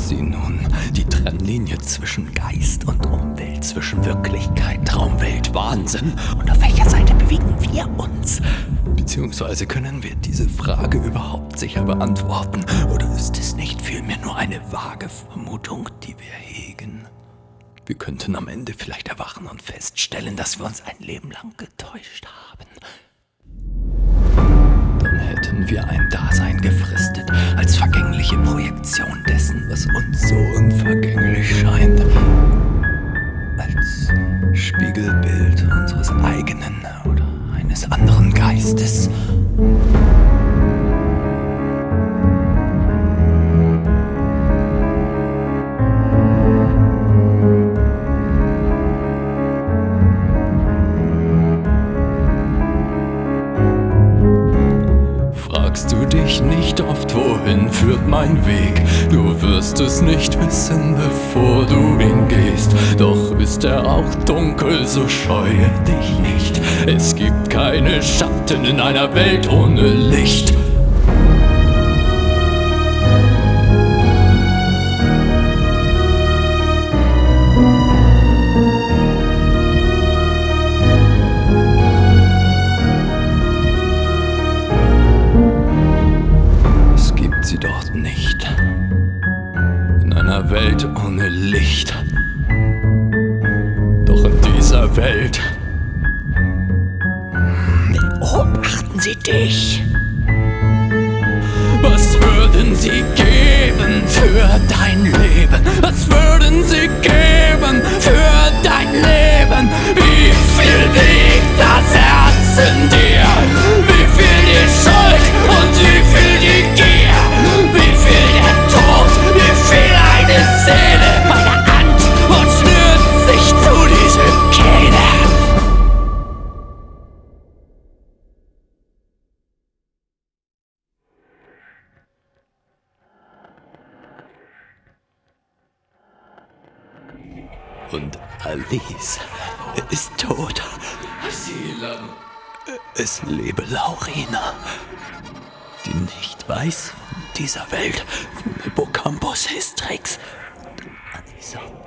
sie nun die Trennlinie zwischen Geist und Umwelt, zwischen Wirklichkeit, Traumwelt, Wahnsinn? Und auf welcher Seite bewegen wir uns? Beziehungsweise können wir diese Frage überhaupt sicher beantworten? Oder ist es nicht vielmehr nur eine vage Vermutung, die wir hegen? Wir könnten am Ende vielleicht erwachen und feststellen, dass wir uns ein Leben lang getäuscht haben. Dann hätten wir ein Dasein gefristet, als vergängliche Projektion dessen, was uns so unvergänglich scheint. Als Spiegelbild unseres eigenen oder eines anderen Geistes. Fragst du dich nicht oft, wohin führt mein Weg? Du wirst es nicht wissen, bevor du ihn gehst. Doch ist er auch dunkel, so scheue dich nicht. Es gibt keine Schatten in einer Welt ohne Licht. Sie dort nicht. In einer Welt ohne Licht. Doch in dieser Welt beobachten sie dich. Was würden sie geben für dein Leben? Was würden sie geben für dein Leben? Wie viel wiegt das Herz in dir? Wie viel die Schuld und wie viel die Gier? Wie viel der Tod? Wie viel eine Seele? Meine Antwort schnürt sich zu diesem Kehle. Und Alice ist tot. Es lebe Laurina, die nicht weiß von dieser Welt, vom Hippocampus Hystrix und Anissa.